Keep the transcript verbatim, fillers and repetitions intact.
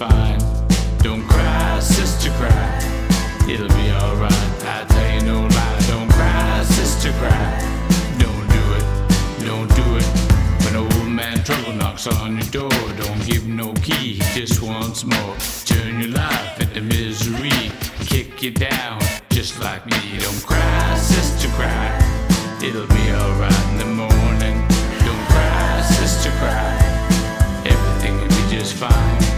fine. Don't cry, sister, cry. It'll be alright. I tell you no lie. Don't cry, sister, cry. Don't do it, don't do it. When old man trouble knocks on your door, don't give him no key. Just once more, turn your life into misery. Kick you down, just like me. Don't cry, sister, cry. It'll be alright in the morning. Don't cry, sister, cry. Everything will be just fine.